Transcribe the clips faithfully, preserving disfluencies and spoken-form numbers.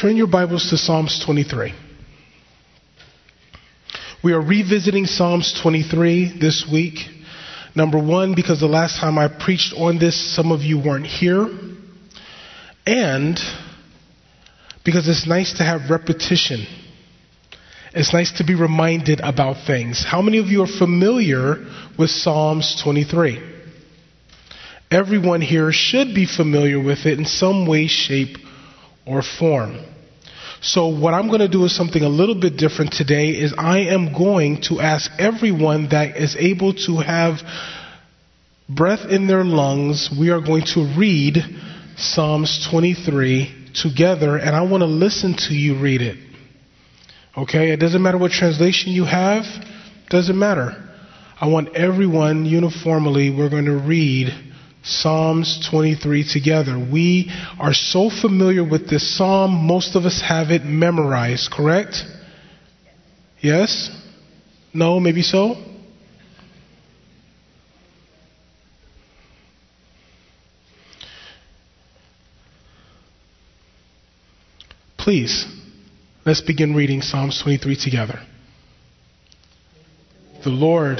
Turn your Bibles to Psalms twenty-three. We are revisiting Psalms twenty-three this week. Number one, because the last time I preached on this, some of you weren't here. And because it's nice to have repetition. It's nice to be reminded about things. How many of you are familiar with Psalms twenty-three? Everyone here should be familiar with it in some way, shape, or form. So what I'm going to do is something a little bit different today. Is I am going to ask everyone that is able to have breath in their lungs, we are going to read Psalms twenty-three together, and I want to listen to you read it. Okay? It doesn't matter what translation you have. Doesn't matter. I want everyone uniformly, we're going to read Psalms twenty-three together. We are so familiar with this psalm, most of us have it memorized, correct? Yes? No? Maybe so? Please, let's begin reading Psalms twenty-three together. The Lord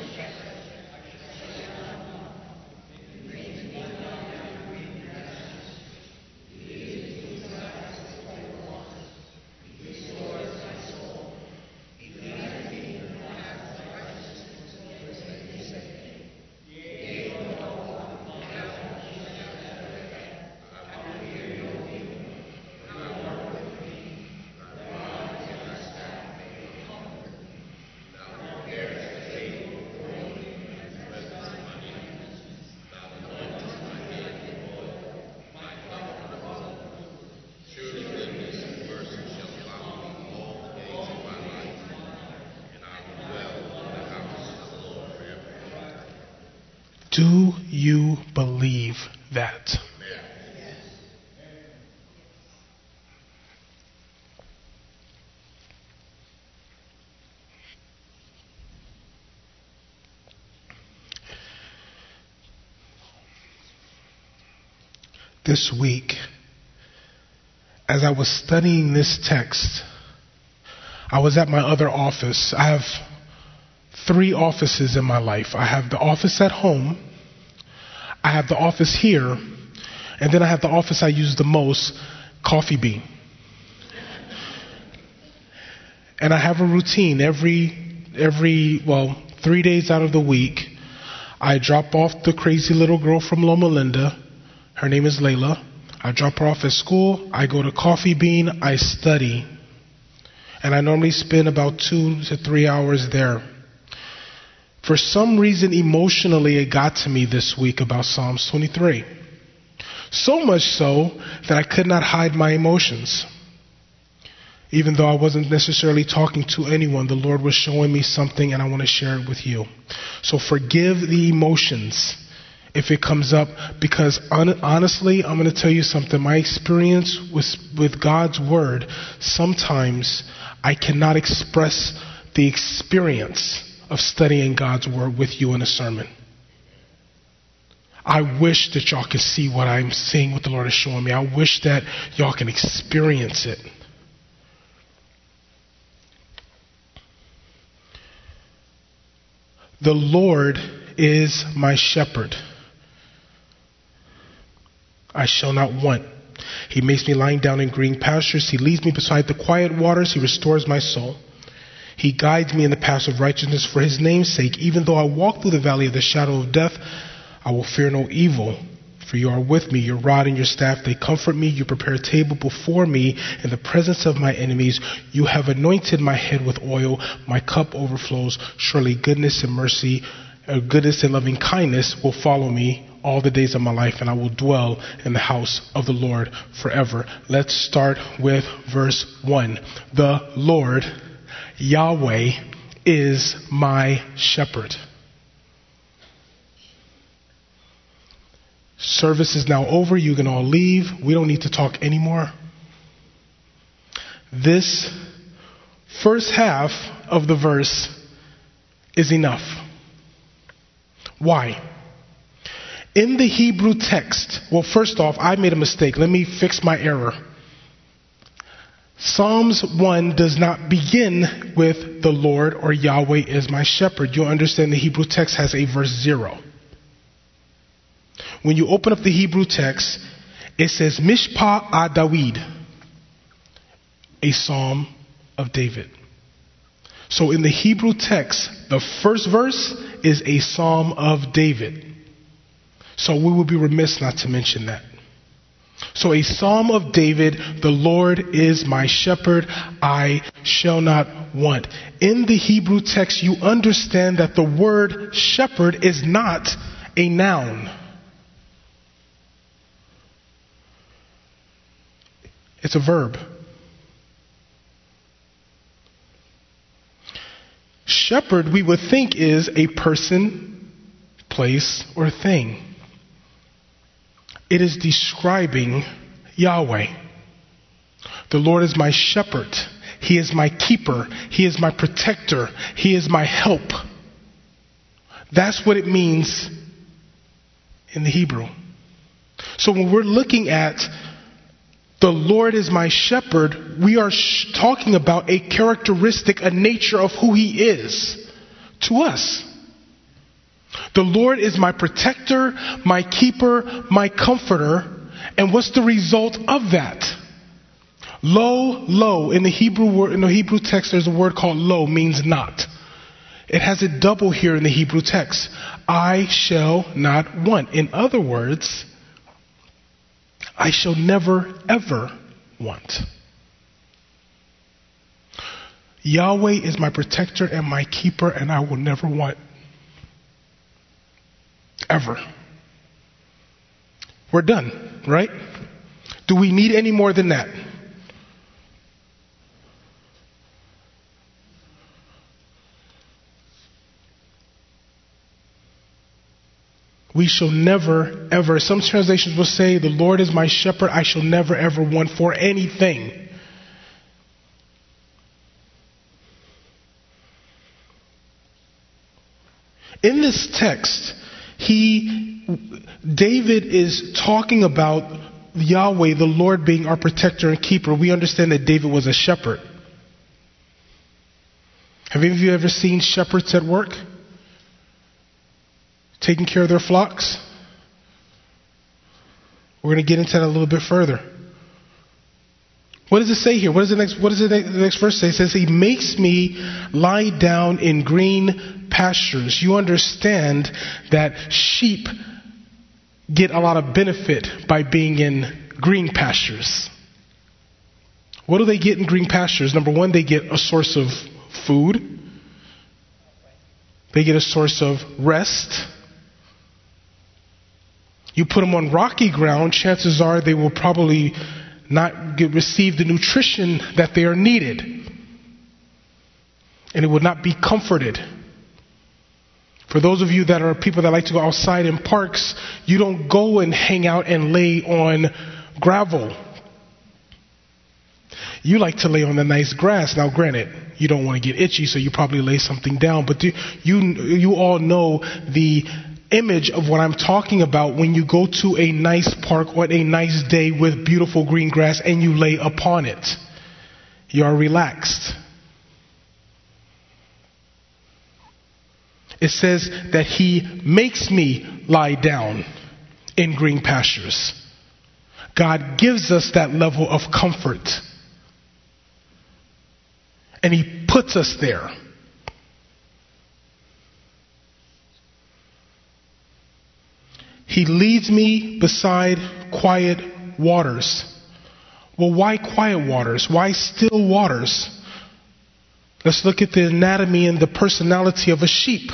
Do you believe that? This week, as I was studying this text, I was at my other office. I have three offices in my life. I have the office at home, I have the office here, and then I have the office I use the most, Coffee Bean. And I have a routine every, every, well, three days out of the week. I drop off the crazy little girl from Loma Linda. Her name is Layla. I drop her off at school. I go to Coffee Bean. I study. And I normally spend about two to three hours there. For some reason, emotionally, it got to me this week about Psalms twenty-three. So much so that I could not hide my emotions. Even though I wasn't necessarily talking to anyone, the Lord was showing me something and I want to share it with you. So forgive the emotions if it comes up, because on, honestly, I'm going to tell you something. My experience with, with God's Word, sometimes I cannot express the experience of studying God's Word with you in a sermon. I wish that y'all could see what I'm seeing, what the Lord is showing me. I wish that y'all can experience it. The Lord is my shepherd. I shall not want. He makes me lying down in green pastures. He leads me beside the quiet waters. He restores my soul. He guides me in the paths of righteousness for his name's sake. Even though I walk through the valley of the shadow of death, I will fear no evil. For you are with me, your rod and your staff, they comfort me. You prepare a table before me in the presence of my enemies. You have anointed my head with oil. My cup overflows. Surely goodness and mercy, uh, goodness and loving kindness will follow me all the days of my life, and I will dwell in the house of the Lord forever. Let's start with verse one. The Lord, Yahweh, is my shepherd. Service is now over. You can all leave. We don't need to talk anymore. This first half of the verse is enough. Why? In the Hebrew text, well, first off, I made a mistake. Let me fix my error. Psalms one does not begin with the Lord or Yahweh is my shepherd. You'll understand the Hebrew text has a verse zero. When you open up the Hebrew text, it says Mishpah a David, a psalm of David. So in the Hebrew text, the first verse is a psalm of David. So we would be remiss not to mention that. So a psalm of David, the Lord is my shepherd, I shall not want. In the Hebrew text, you understand that the word shepherd is not a noun. It's a verb. Shepherd, we would think, is a person, place, or thing. It is describing Yahweh. The Lord is my shepherd. He is my keeper. He is my protector. He is my help. That's what it means in the Hebrew. So when we're looking at the Lord is my shepherd, we are sh- talking about a characteristic, a nature of who he is to us. The Lord is my protector, my keeper, my comforter. And what's the result of that? Lo, lo. In the Hebrew word, in the Hebrew text, there's a word called lo, means not. It has a double here in the Hebrew text. I shall not want. In other words, I shall never, ever want. Yahweh is my protector and my keeper, and I will never want. Ever. We're done, right? Do we need any more than that? We shall never, ever. Some translations will say, the Lord is my shepherd. I shall never, ever want for anything. In this text, he, David is talking about Yahweh, the Lord, being our protector and keeper. We understand that David was a shepherd. Have any of you ever seen shepherds at work? Taking care of their flocks? We're going to get into that a little bit further. What does it say here? What does the next, what does the next, the next verse say? It says, he makes me lie down in green pastures. You understand that sheep get a lot of benefit by being in green pastures. What do they get in green pastures? Number one, they get a source of food. They get a source of rest. You put them on rocky ground, chances are they will probably not get, receive the nutrition that they are needed. And it will not be comforted. For those of you that are people that like to go outside in parks, you don't go and hang out and lay on gravel. You like to lay on the nice grass. Now granted, you don't want to get itchy, so you probably lay something down. But do, you, you all know the image of what I'm talking about when you go to a nice park on a nice day with beautiful green grass and you lay upon it. You are relaxed. It says that he makes me lie down in green pastures. God gives us that level of comfort. And he puts us there. He leads me beside quiet waters. Well, why quiet waters? Why still waters? Let's look at the anatomy and the personality of a sheep.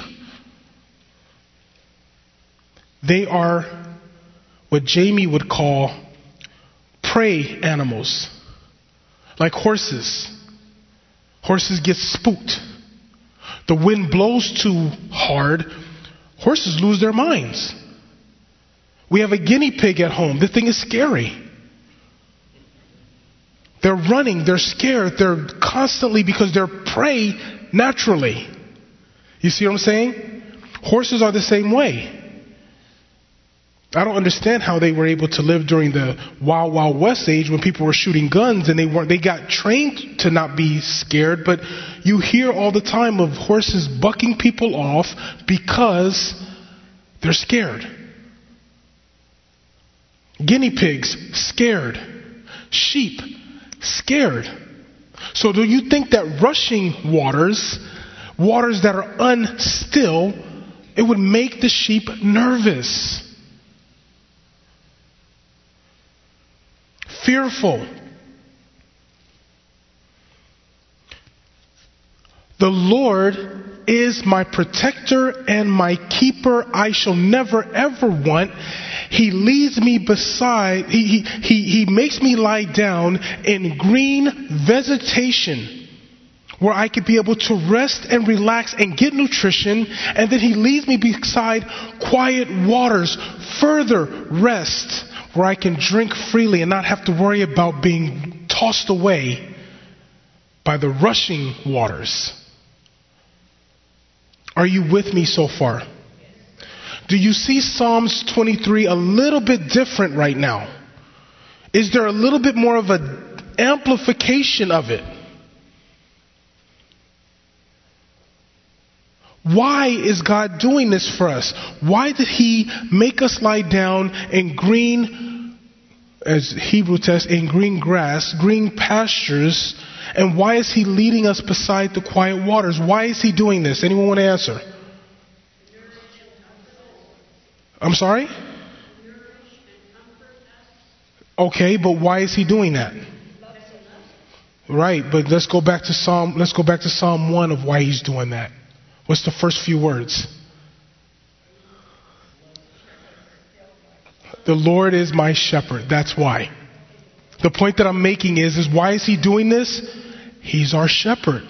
They are what Jamie would call prey animals, like horses. Horses get spooked. The wind blows too hard, horses lose their minds. We have a guinea pig at home. The thing is scary. They're running, they're scared, they're constantly, because they're prey naturally. You see what I'm saying? Horses are the same way. I don't understand how they were able to live during the Wild Wild West age when people were shooting guns and they weren't, they got trained to not be scared, but you hear all the time of horses bucking people off because they're scared. Guinea pigs, scared. Sheep, scared. So do you think that rushing waters, waters that are unstill, it would make the sheep nervous? Fearful. The Lord is my protector and my keeper. I shall never ever want. He leads me beside, he, he, he, he makes me lie down in green vegetation where I could be able to rest and relax and get nutrition. And then he leads me beside quiet waters, further rest, where I can drink freely and not have to worry about being tossed away by the rushing waters. Are you with me so far? Do you see Psalms twenty-three a little bit different right now? Is there a little bit more of an amplification of it? Why is God doing this for us? Why did he make us lie down in green, as Hebrew text, in green grass, green pastures? And why is he leading us beside the quiet waters? Why is he doing this? Anyone want to answer? I'm sorry? Okay, but why is he doing that? Right, but let's go back to Psalm, let's go back to Psalm one of why he's doing that. What's the first few words? The Lord is my shepherd. That's why. The point that I'm making is, is why is he doing this? He's our shepherd.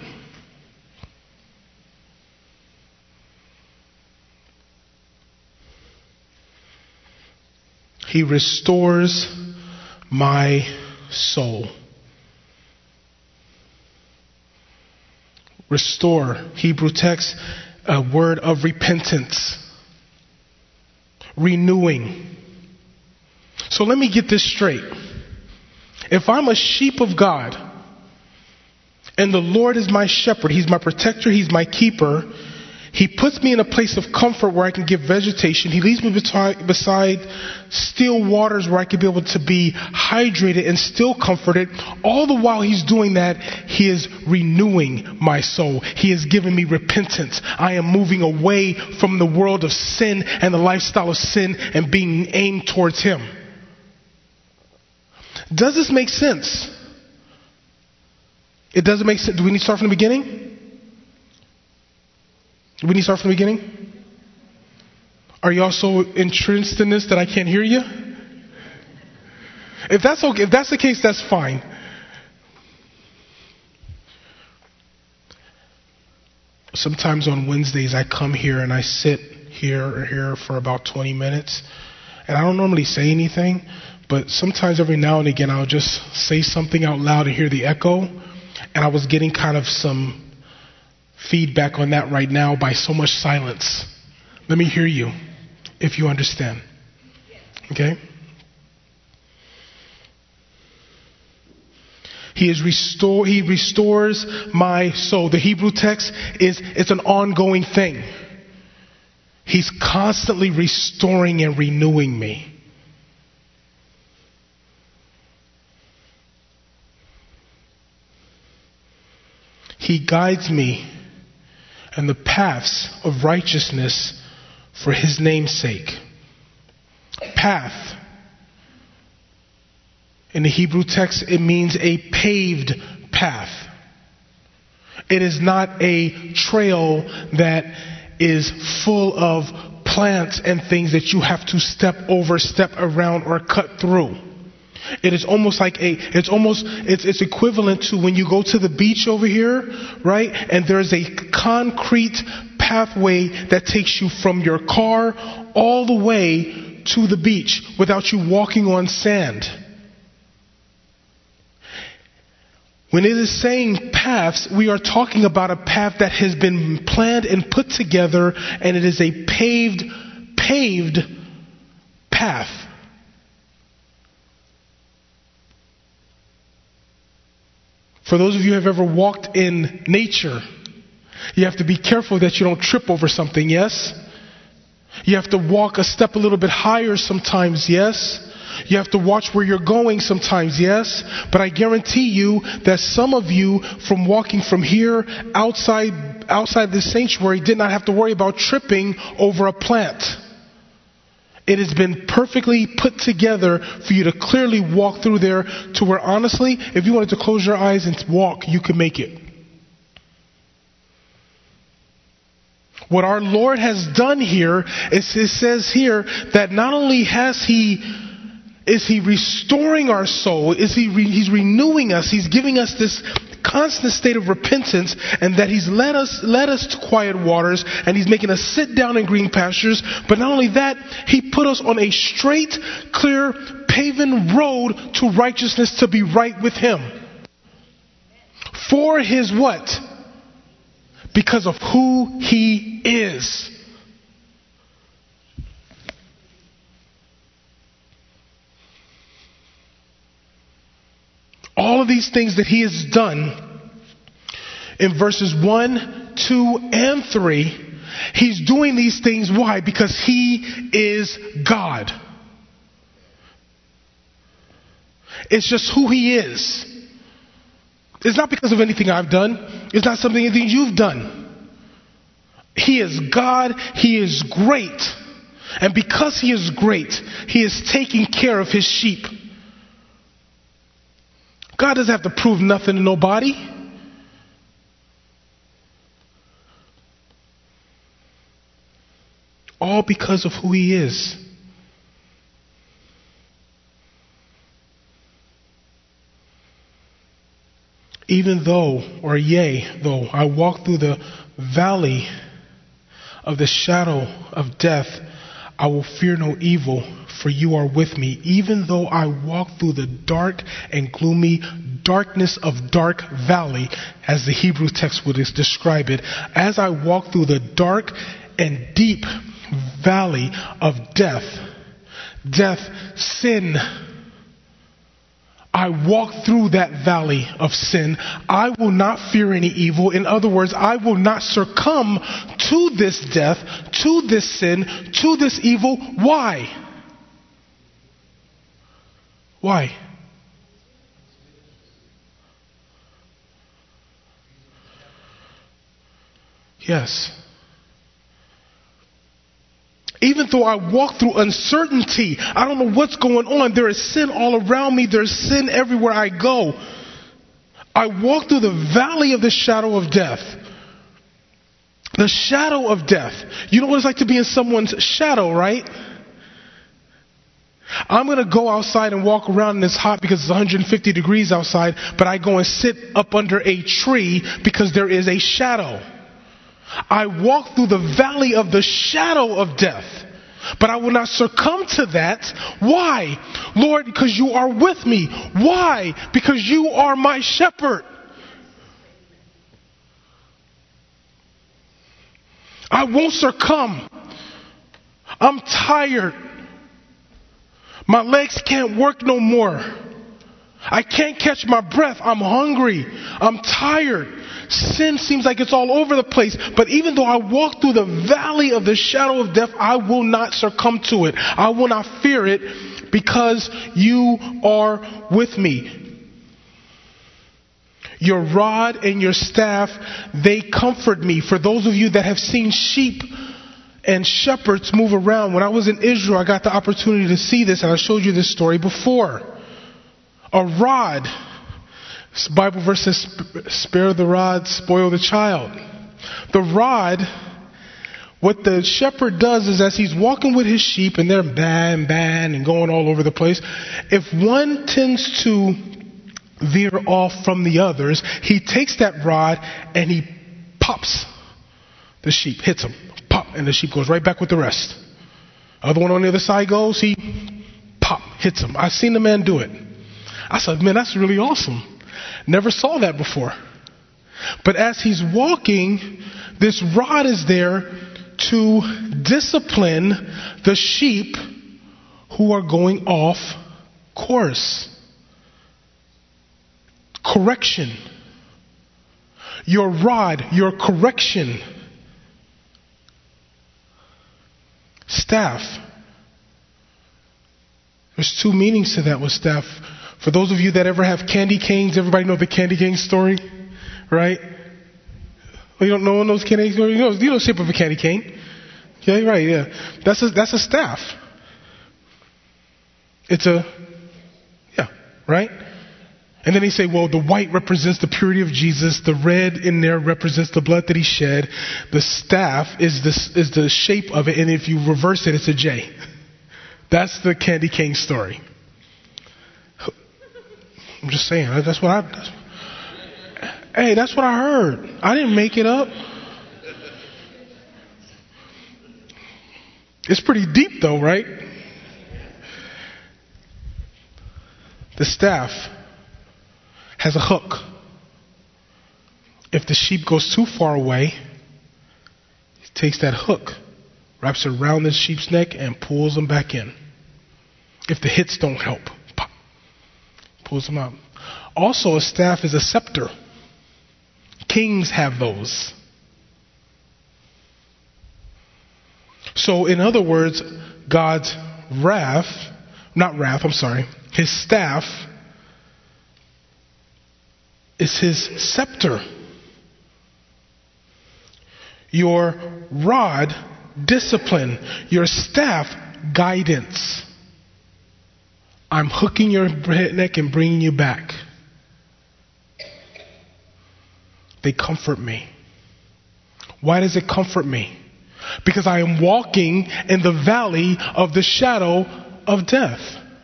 He restores my soul. Restore, Hebrew text, a word of repentance. Renewing. So let me get this straight. If I'm a sheep of God, and the Lord is my shepherd, he's my protector, he's my keeper, he puts me in a place of comfort where I can get vegetation. He leads me beside still waters where I can be able to be hydrated and still comforted. All the while he's doing that, he is renewing my soul. He is giving me repentance. I am moving away from the world of sin and the lifestyle of sin and being aimed towards him. Does this make sense? It doesn't make sense. Do we need to start from the beginning? Do we need to start from the beginning? Are you all so entrenched in this that I can't hear you? If that's okay, if that's the case, that's fine. Sometimes on Wednesdays I come here and I sit here or here for about twenty minutes. And I don't normally say anything, but sometimes every now and again I'll just say something out loud to hear the echo. And I was getting kind of some feedback on that right now by so much silence. Let me hear you, if you understand. Okay? He is restore. He restores my soul. The Hebrew text is it's an ongoing thing. He's constantly restoring and renewing me. He guides me in the paths of righteousness for his name's sake. Path. In the Hebrew text, it means a paved path. It is not a trail that is full of plants and things that you have to step over, step around, or cut through. It is almost like a, it's almost, it's, it's equivalent to when you go to the beach over here, right? And there's a concrete pathway that takes you from your car all the way to the beach without you walking on sand. When it is saying paths, we are talking about a path that has been planned and put together, and it is a paved, paved path. path. For those of you who have ever walked in nature, you have to be careful that you don't trip over something, yes? You have to walk a step a little bit higher sometimes, yes? You have to watch where you're going sometimes, yes? But I guarantee you that some of you, from walking from here outside outside the sanctuary, did not have to worry about tripping over a plant. It has been perfectly put together for you to clearly walk through there to where, honestly, if you wanted to close your eyes and walk, you could make it. What our Lord has done here is, it says here that not only has He is He restoring our soul, is He re, He's renewing us, He's giving us this constant state of repentance, and that He's led us led us to quiet waters, and He's making us sit down in green pastures. But not only that, He put us on a straight, clear, paven road to righteousness, to be right with Him. For His what? Because of who He is. All of these things that He has done in verses one, two, and three, He's doing these things. Why? Because He is God. It's just who He is. It's not because of anything I've done. It's not something anything you've done. He is God. He is great. And because He is great, He is taking care of His sheep. God doesn't have to prove nothing to nobody. All because of who He is. Even though, or yea, though I walk through the valley of the shadow of death, I will fear no evil, for you are with me. Even though I walk through the dark and gloomy darkness of dark valley, as the Hebrew text would describe it, as I walk through the dark and deep valley of death, death, sin, I walk through that valley of sin, I will not fear any evil. In other words, I will not succumb to this death, to this sin, to this evil. Why? Why? Yes. Even though I walk through uncertainty, I don't know what's going on. There is sin all around me. There's sin everywhere I go. I walk through the valley of the shadow of death. The shadow of death. You know what it's like to be in someone's shadow, right? I'm going to go outside and walk around and it's hot because it's one hundred fifty degrees outside, but I go and sit up under a tree because there is a shadow. I walk through the valley of the shadow of death, but I will not succumb to that. Why? Lord, because you are with me. Why? Because you are my shepherd. I won't succumb. I'm tired. My legs can't work no more. I can't catch my breath. I'm hungry. I'm tired. Sin seems like it's all over the place. But even though I walk through the valley of the shadow of death, I will not succumb to it. I will not fear it because you are with me. Your rod and your staff, they comfort me. For those of you that have seen sheep and shepherds move around, when I was in Israel, I got the opportunity to see this, and I showed you this story before. A rod. This Bible verse says, spare the rod, spoil the child. The rod, what the shepherd does is as he's walking with his sheep and they're bang, bang, and going all over the place, if one tends to veer off from the others, he takes that rod and he pops the sheep, hits him, pop, and the sheep goes right back with the rest. Other one on the other side goes, he pop, hits him. I've seen the man do it. I said, man, that's really awesome. Never saw that before. But as he's walking, this rod is there to discipline the sheep who are going off course. Correction. Your rod, your correction. Staff. There's two meanings to that with staff. For those of you that ever have candy canes, everybody know the candy cane story, right? Well, you don't know those candy canes? You know, you know the shape of a candy cane. Okay, right, yeah. That's a, that's a staff. It's a, yeah, right? And then they say, well, the white represents the purity of Jesus. The red in there represents the blood that he shed. The staff is this is the shape of it. And if you reverse it, it's a J. That's the candy cane story. I'm just saying. That's what I, that's, hey, that's what I heard. I didn't make it up. It's pretty deep though, right? The staff has a hook. If the sheep goes too far away, he takes that hook, wraps it around the sheep's neck, and pulls them back in. If the hits don't help, pop, pulls them out. Also, a staff is a scepter. Kings have those. So, in other words, God's wrath, not wrath, I'm sorry, his staff is his scepter. Your rod, discipline. Your staff, guidance. I'm hooking your neck and bringing you back. They comfort me. Why does it comfort me? Because I am walking in the valley of the shadow of death.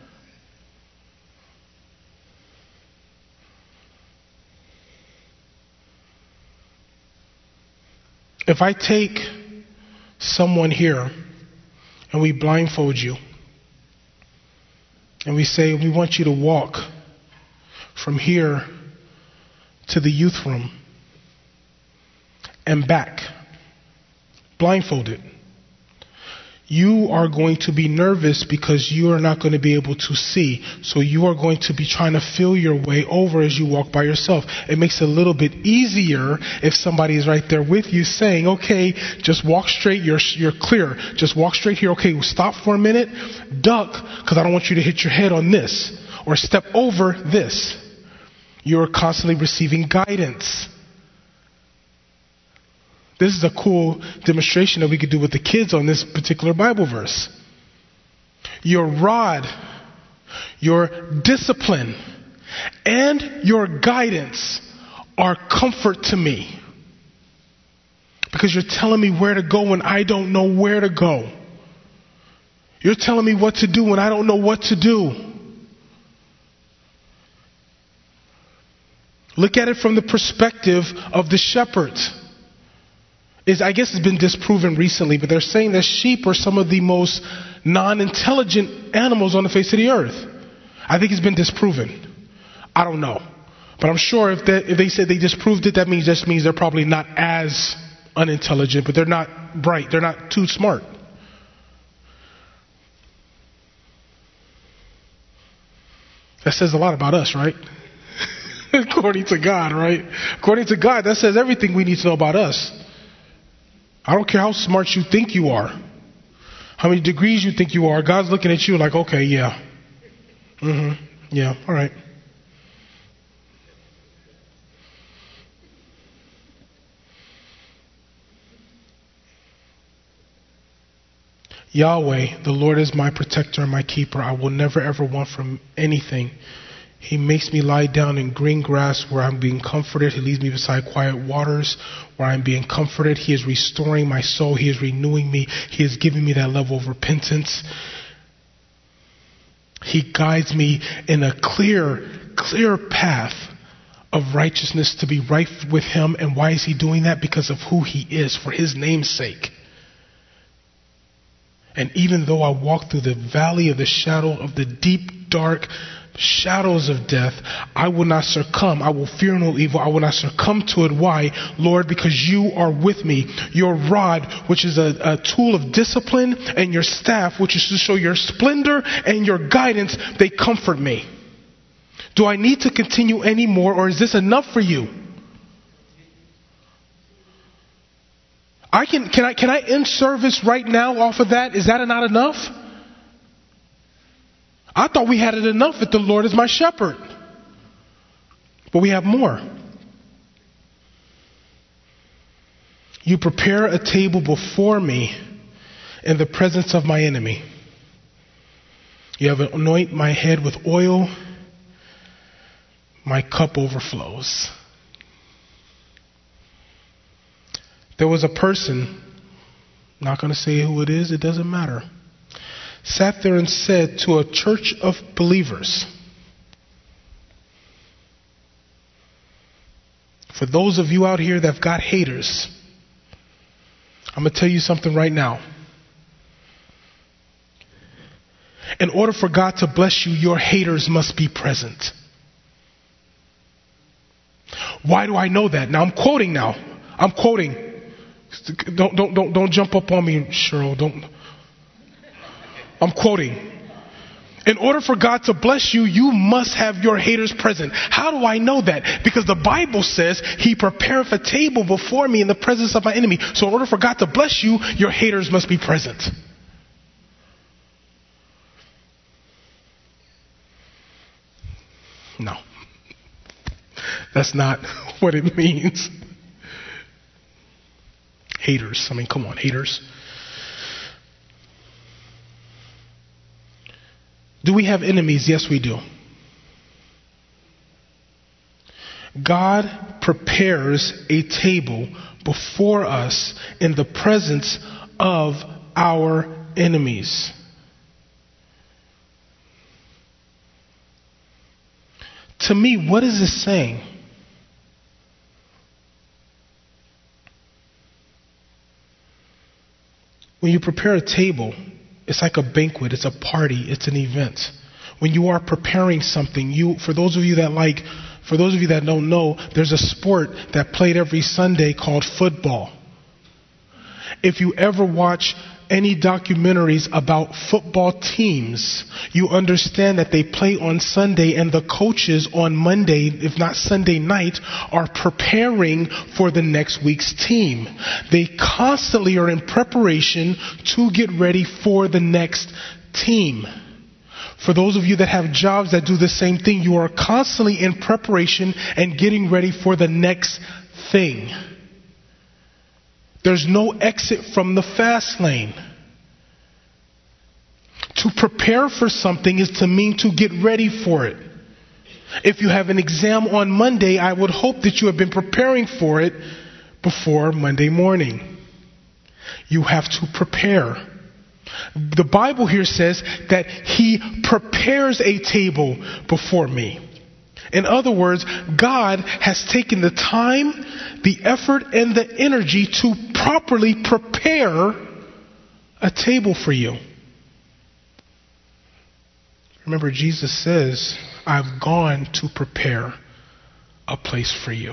If I take someone here and we blindfold you and we say, we want you to walk from here to the youth room and back, blindfolded, you are going to be nervous because you are not going to be able to see. So you are going to be trying to feel your way over as you walk by yourself. It makes it a little bit easier if somebody is right there with you saying, okay, just walk straight. You're, you're clear. Just walk straight here. Okay, stop for a minute. Duck, because I don't want you to hit your head on this or step over this. You're constantly receiving guidance. This is a cool demonstration that we could do with the kids on this particular Bible verse. Your rod, your discipline, and your guidance are comfort to me. Because you're telling me where to go when I don't know where to go. You're telling me what to do when I don't know what to do. Look at it from the perspective of the shepherd. Is, I guess it's been disproven recently, but they're saying that sheep are some of the most non-intelligent animals on the face of the earth. I think it's been disproven. I don't know. But I'm sure if they, if they said they disproved it, that means just means they're probably not as unintelligent, but they're not bright. They're not too smart. That says a lot about us, right? According to God, right? According to God, that says everything we need to know about us. I don't care how smart you think you are, how many degrees you think you are. God's looking at you like, okay, yeah. Mm-hmm. Yeah, all right. Yahweh, the Lord is my protector and my keeper. I will never ever want from anything. He makes me lie down in green grass where I'm being comforted. He leads me beside quiet waters where I'm being comforted. He is restoring my soul. He is renewing me. He is giving me that level of repentance. He guides me in a clear, clear path of righteousness to be right with him. And why is he doing that? Because of who he is, for his name's sake. And even though I walk through the valley of the shadow of the deep, dark shadows of death, I will not succumb. I will fear no evil. I will not succumb to it. Why? Lord, because you are with me. Your rod, which is a, a tool of discipline, and your staff, which is to show your splendor and your guidance, they comfort me. Do I need to continue any more, or is this enough for you? I can, can I, can I end service right now off of that? Is that not enough? I thought we had it enough that the Lord is my shepherd. But we have more. You prepare a table before me in the presence of my enemy. You have anoint my head with oil. My cup overflows. There was a person, not going to say who it is, it doesn't matter, sat there and said to a church of believers, for those of you out here that have got haters, I'm going to tell you something right now. In order for God to bless you, your haters must be present. Why do I know that? Now I'm quoting now. I'm quoting. Don't, don't, don't, don't jump up on me, Cheryl. Don't. I'm quoting. In order for God to bless you, you must have your haters present. How do I know that? Because the Bible says he prepareth a table before me in the presence of my enemy. So in order for God to bless you, your haters must be present. No. That's not what it means. Haters. I mean, come on, haters. Do we have enemies? Yes, we do. God prepares a table before us in the presence of our enemies. To me, what is this saying? When you prepare a table, it's like a banquet, it's a party, it's an event. When you are preparing something, you, for those of you that like, for those of you that don't know, there's a sport that played every Sunday called football. If you ever watch any documentaries about football teams, you understand that they play on Sunday and the coaches on Monday, if not Sunday night, are preparing for the next week's team. They constantly are in preparation to get ready for the next team. For those of you that have jobs that do the same thing, you are constantly in preparation and getting ready for the next thing. There's no exit from the fast lane. To prepare for something is to mean to get ready for it. If you have an exam on Monday, I would hope that you have been preparing for it before Monday morning. You have to prepare. The Bible here says that he prepares a table before me. In other words, God has taken the time, the effort, and the energy to properly prepare a table for you. Remember, Jesus says, I've gone to prepare a place for you.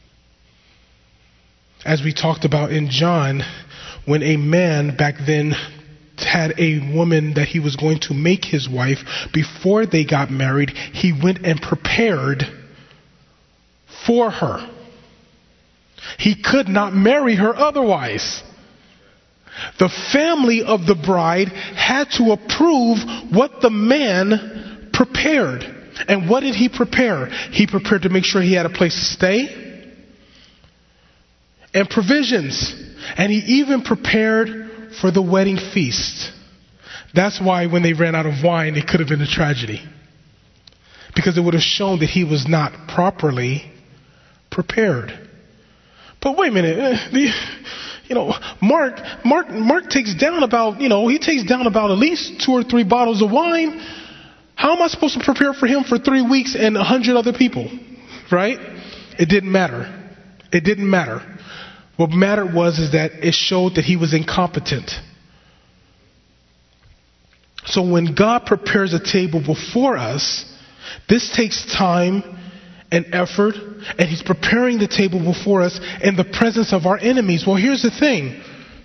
As we talked about in John, when a man back then had a woman that he was going to make his wife, before they got married, he went and prepared for her. He could not marry her otherwise. The family of the bride had to approve what the man prepared. And what did he prepare? He prepared to make sure he had a place to stay and provisions. And he even prepared for the wedding feast. That's why when they ran out of wine, it could have been a tragedy. Because it would have shown that he was not properly prepared. But wait a minute. Uh, the, you know, Mark, Mark, Mark takes down about, you know, he takes down about at least two or three bottles of wine. How am I supposed to prepare for him for three weeks and a hundred other people? Right? It didn't matter. It didn't matter. What mattered was is that it showed that he was incompetent. So when God prepares a table before us, This takes time and effort, and he's preparing the table before us in the presence of our enemies. Well, here's the thing.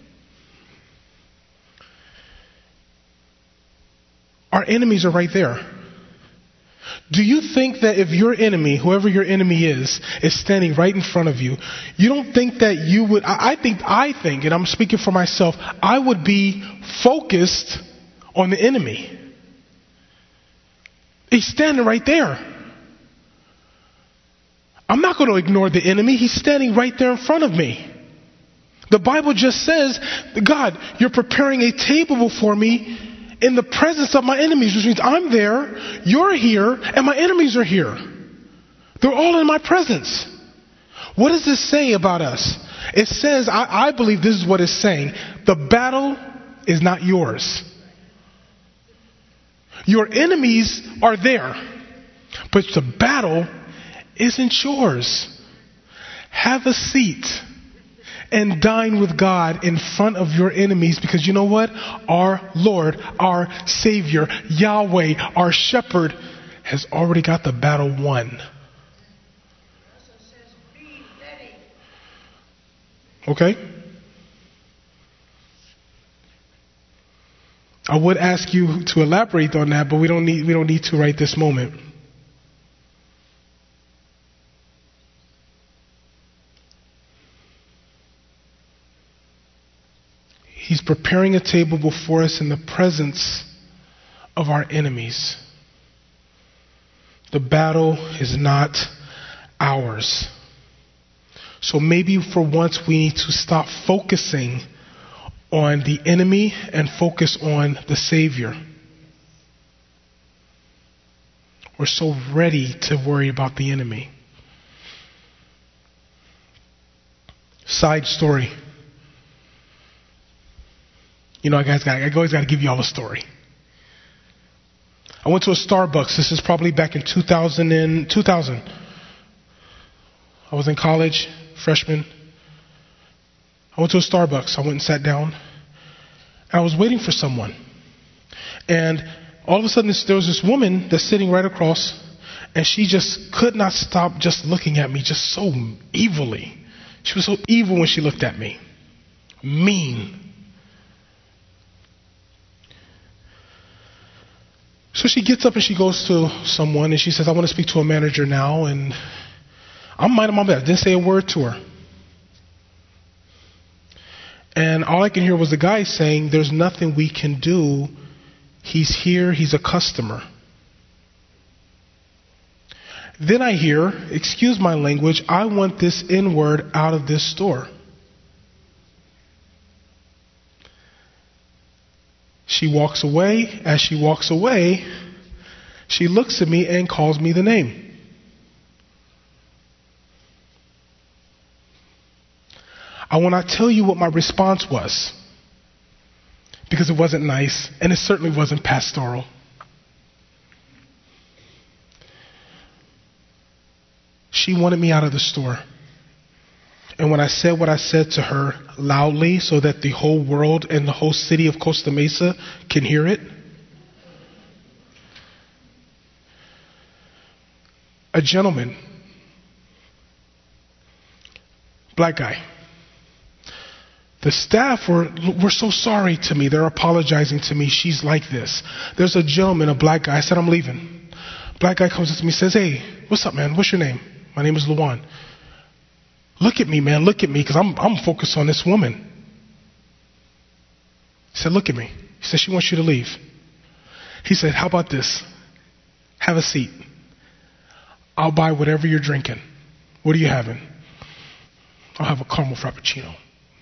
Our enemies are right there. Do you think that if your enemy, whoever your enemy is, is standing right in front of you, you don't think that you would, I, I think, I think, and I'm speaking for myself, I would be focused on the enemy. He's standing right there. I'm not going to ignore the enemy. He's standing right there in front of me. The Bible just says, God, you're preparing a table before me in the presence of my enemies, which means I'm there, you're here, and my enemies are here. They're all in my presence. What does this say about us? It says, I, I believe this is what it's saying. The battle is not yours. Your enemies are there, but the battle isn't yours. Have a seat and dine with God in front of your enemies, because you know what? Our Lord, our Savior, Yahweh, our Shepherd has already got the battle won. Okay? I would ask you to elaborate on that, but we don't need we don't need to right this moment. He's preparing a table before us in the presence of our enemies. The battle is not ours. So maybe for once we need to stop focusing on the enemy and focus on the Savior. We're so ready to worry about the enemy. Side story. You know, I guys got I always got to give you all a story. I went to a Starbucks. This is probably back in two thousand. And, two thousand. I was in college, freshman. I went to a Starbucks. I went and sat down. And I was waiting for someone. And all of a sudden, this, there was this woman that's sitting right across, and she just could not stop just looking at me, just so evilly. She was so evil when she looked at me. Mean. So she gets up and she goes to someone and she says, I want to speak to a manager now. And I'm minding my business. Didn't say a word to her. And all I can hear was the guy saying, there's nothing we can do. He's here. He's a customer. Then I hear, excuse my language, I want this N-word out of this store. She walks away. As she walks away, she looks at me and calls me the name. I will not tell you what my response was, because it wasn't nice, and it certainly wasn't pastoral. She wanted me out of the store. And when I said what I said to her loudly so that the whole world and the whole city of Costa Mesa can hear it, a gentleman, black guy, the staff were, were so sorry to me. They're apologizing to me. She's like this. There's a gentleman, a black guy. I said, I'm leaving. Black guy comes up to me and says, hey, what's up, man? What's your name? My name is Luan. Look at me, man. Look at me, because I'm I'm focused on this woman. He said, look at me. He said, she wants you to leave. He said, how about this? Have a seat. I'll buy whatever you're drinking. What are you having? I'll have a caramel frappuccino.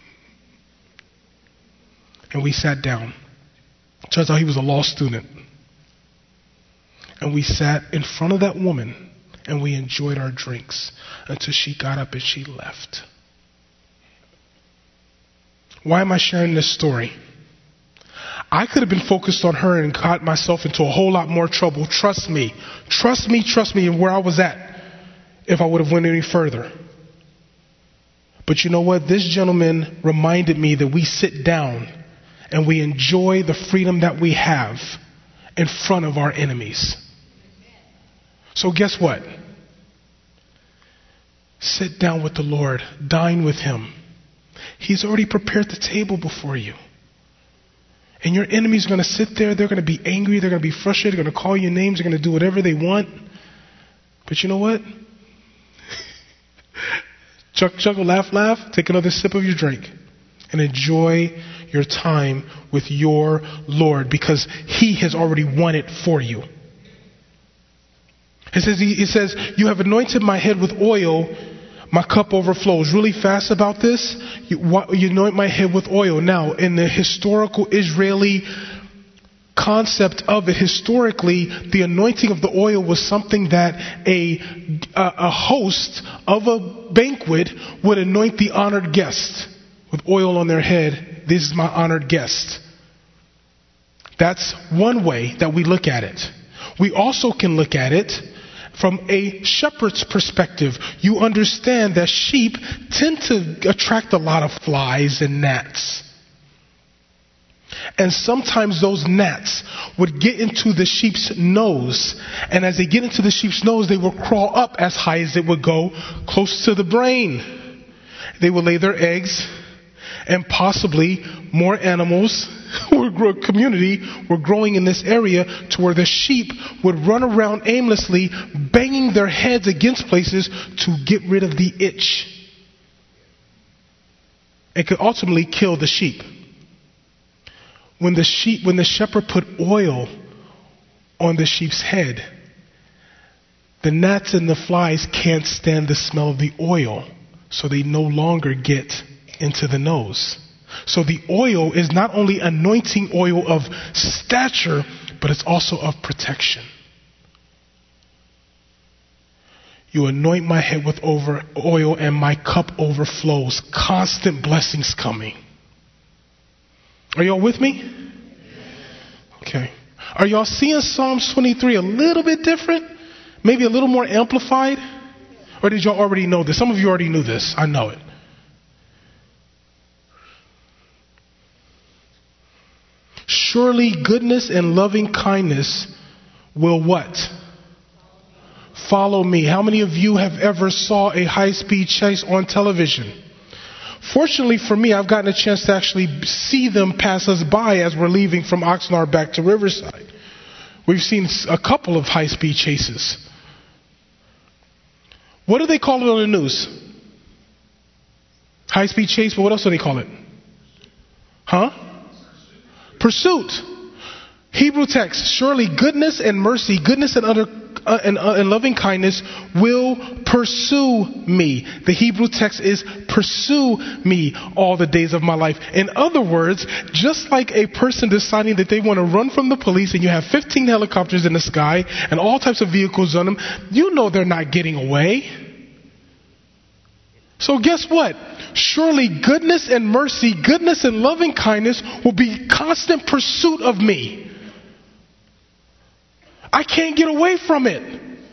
And we sat down. Turns out he was a law student. And we sat in front of that woman. And we enjoyed our drinks until she got up and she left. Why am I sharing this story? I could have been focused on her and got myself into a whole lot more trouble. Trust me. Trust me, trust me, and where I was at if I would have went any further. But you know what? This gentleman reminded me that we sit down and we enjoy the freedom that we have in front of our enemies. So guess what? Sit down with the Lord. Dine with him. He's already prepared the table before you. And your enemies are going to sit there. They're going to be angry. They're going to be frustrated. They're going to call you names. They're going to do whatever they want. But you know what? Chuck, chuckle, laugh, laugh. Take another sip of your drink. And enjoy your time with your Lord, because he has already won it for you. It says, he, it says, you have anointed my head with oil. My cup overflows. Really fast about this. You, what, you anoint my head with oil. Now, in the historical Israeli concept of it, historically, the anointing of the oil was something that a, a, a host of a banquet would anoint the honored guest with oil on their head. This is my honored guest. That's one way that we look at it. We also can look at it from a shepherd's perspective. You understand that sheep tend to attract a lot of flies and gnats. And sometimes those gnats would get into the sheep's nose. And as they get into the sheep's nose, they will crawl up as high as it would go, close to the brain. They will lay their eggs, and possibly more animals or community were growing in this area to where the sheep would run around aimlessly, banging their heads against places to get rid of the itch. It could ultimately kill the sheep. When the sheep, when the shepherd put oil on the sheep's head, the gnats and the flies can't stand the smell of the oil, so they no longer get into the nose. So the oil is not only anointing oil of stature, but it's also of protection. You anoint my head with over oil, and my cup overflows. Constant blessings coming. Are y'all with me? Okay. Are y'all seeing Psalms twenty-three a little bit different? Maybe a little more amplified? Or did y'all already know this? Some of you already knew this. I know it. Surely goodness and loving kindness will what? Follow me. How many of you have ever saw a high-speed chase on television? Fortunately for me, I've gotten a chance to actually see them pass us by as we're leaving from Oxnard back to Riverside. We've seen a couple of high-speed chases. What do they call it on the news? High-speed chase, but what else do they call it? Huh? Pursuit. Hebrew text, surely goodness and mercy, goodness and, under, uh, and, uh, and loving kindness will pursue me. The Hebrew text is pursue me all the days of my life. In other words, just like a person deciding that they want to run from the police and you have fifteen helicopters in the sky and all types of vehicles on them, you know they're not getting away. So guess what? Surely goodness and mercy, goodness and loving kindness will be constant pursuit of me. I can't get away from it.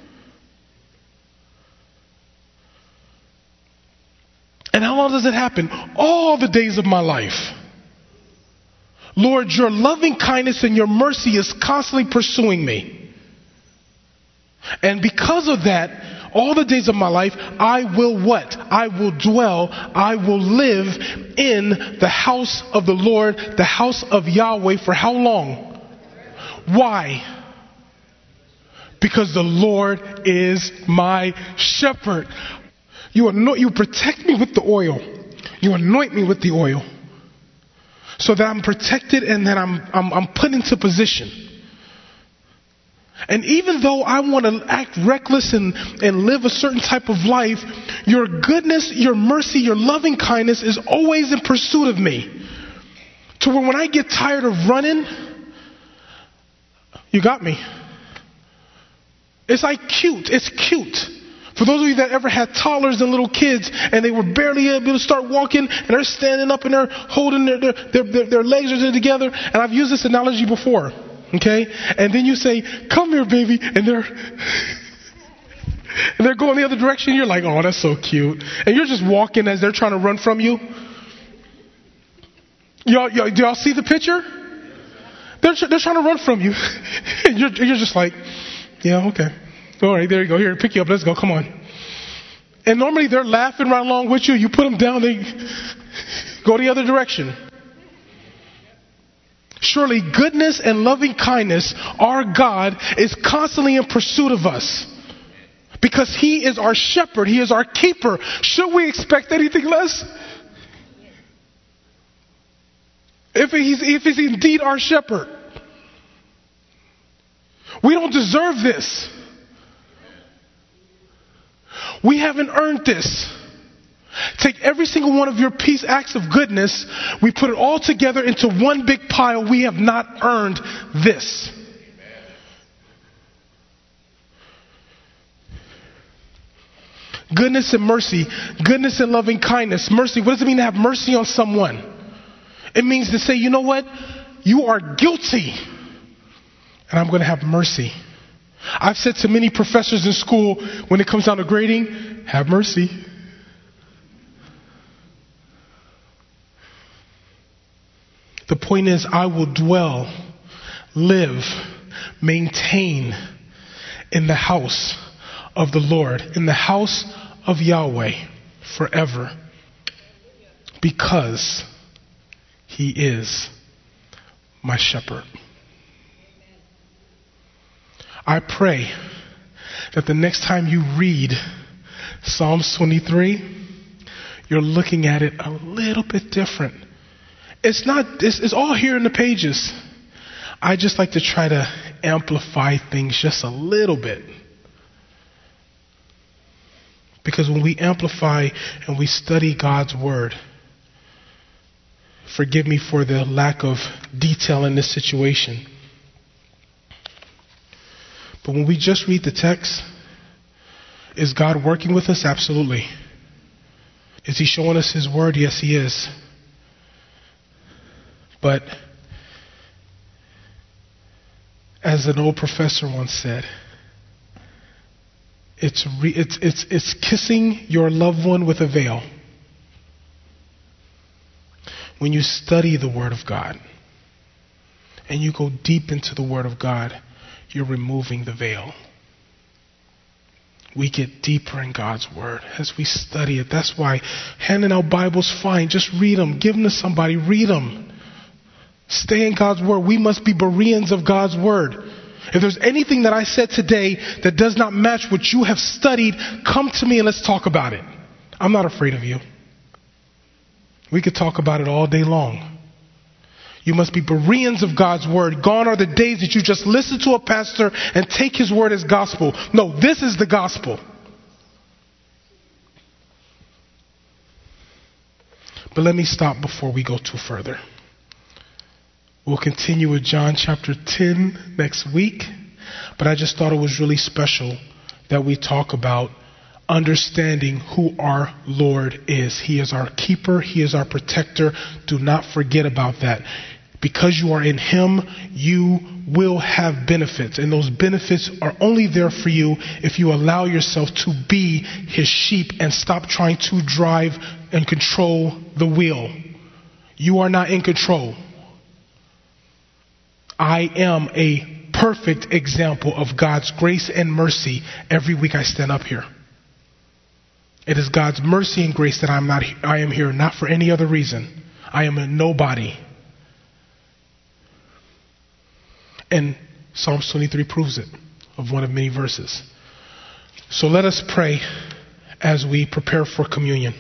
And how long does it happen? All the days of my life. Lord, your loving kindness and your mercy is constantly pursuing me. And because of that, all the days of my life, I will what? I will dwell, I will live in the house of the Lord, the house of Yahweh for how long? Why? Because the Lord is my shepherd. You anoint, you protect me with the oil. You anoint me with the oil. So that I'm protected and that I'm, I'm, I'm put into position. And even though I want to act reckless and, and live a certain type of life, your goodness, your mercy, your loving kindness is always in pursuit of me. To where when I get tired of running, you got me. It's like cute. It's cute. For those of you that ever had toddlers and little kids and they were barely able to start walking and they're standing up and they're holding their, their, their, their, their legs are together. And I've used this analogy before. Okay? And then you say, come here, baby. And they're, and they're going the other direction. You're like, oh, that's so cute. And you're just walking as they're trying to run from you. Y'all, y'all, do y'all see the picture? They're, they're trying to run from you. And you're, you're just like, yeah, okay. All right, there you go. Here, pick you up. Let's go. Come on. And normally they're laughing right along with you. You put them down, they go the other direction. Surely goodness and loving kindness, our God, is constantly in pursuit of us. Because He is our shepherd. He is our keeper. Should we expect anything less? If He's, if he's indeed our shepherd. We don't deserve this. We haven't earned this. Take every single one of your peace acts of goodness. We put it all together into one big pile. We have not earned this. Goodness and mercy. Goodness and loving kindness. Mercy. What does it mean to have mercy on someone? It means to say, you know what? You are guilty. And I'm going to have mercy. I've said to many professors in school, when it comes down to grading, have mercy. The point is, I will dwell, live, maintain in the house of the Lord, in the house of Yahweh forever, because He is my shepherd. I pray that the next time you read Psalms twenty-three, you're looking at it a little bit different. It's not, it's, it's all here in the pages. I just like to try to amplify things just a little bit. Because when we amplify and we study God's word, forgive me for the lack of detail in this situation, but when we just read the text, is God working with us? Absolutely. Is He showing us His word? Yes, He is. But as an old professor once said, it's re- it's it's it's kissing your loved one with a veil. When you study the Word of God and you go deep into the Word of God, you're removing the veil. We get deeper in God's Word as we study it. That's why handing out Bibles, fine. Just read them. Give them to somebody. Read them. Stay in God's Word. We must be Bereans of God's Word. If there's anything that I said today that does not match what you have studied, come to me and let's talk about it. I'm not afraid of you. We could talk about it all day long. You must be Bereans of God's word. Gone are the days that you just listen to a pastor and take his word as gospel. No, this is the gospel. But let me stop before we go too further. We'll continue with John chapter ten next week. But I just thought it was really special that we talk about understanding who our Lord is. He is our keeper. He is our protector. Do not forget about that. Because you are in Him, you will have benefits. And those benefits are only there for you if you allow yourself to be His sheep and stop trying to drive and control the wheel. You are not in control. I am a perfect example of God's grace and mercy every week I stand up here. It is God's mercy and grace that I'm not, I am here, not for any other reason. I am a nobody. And Psalms twenty-three proves it, of one of many verses. So let us pray as we prepare for communion.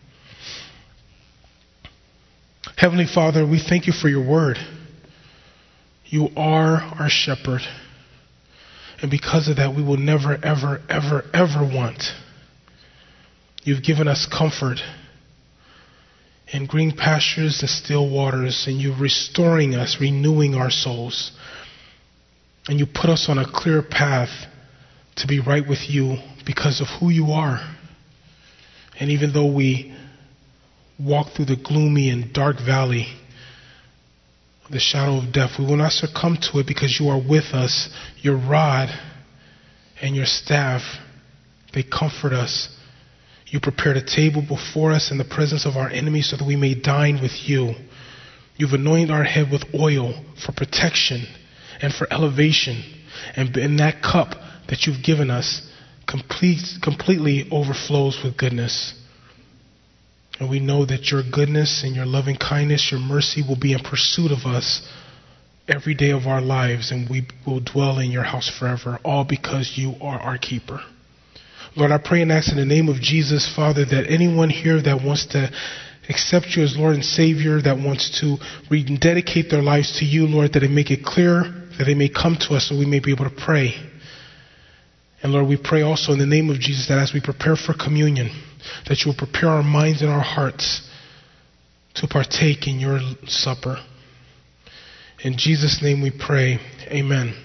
Heavenly Father, we thank you for your word. You are our shepherd. And because of that, we will never, ever, ever, ever want. You've given us comfort in green pastures and still waters, and you're restoring us, renewing our souls. And you put us on a clear path to be right with you because of who you are. And even though we walk through the gloomy and dark valley, the shadow of death, we will not succumb to it because you are with us. Your rod and your staff, they comfort us. You prepared a table before us in the presence of our enemies so that we may dine with you. You've anointed our head with oil for protection and for elevation. And in that cup, that you've given us complete, completely overflows with goodness. And we know that your goodness and your loving kindness, your mercy will be in pursuit of us every day of our lives, and we will dwell in your house forever, all because you are our keeper. Lord, I pray and ask in the name of Jesus, Father, that anyone here that wants to accept you as Lord and Savior, that wants to rededicate their lives to you, Lord, that they make it clear, that they may come to us so we may be able to pray. And Lord, we pray also in the name of Jesus that as we prepare for communion, that you will prepare our minds and our hearts to partake in your supper. In Jesus' name we pray. Amen.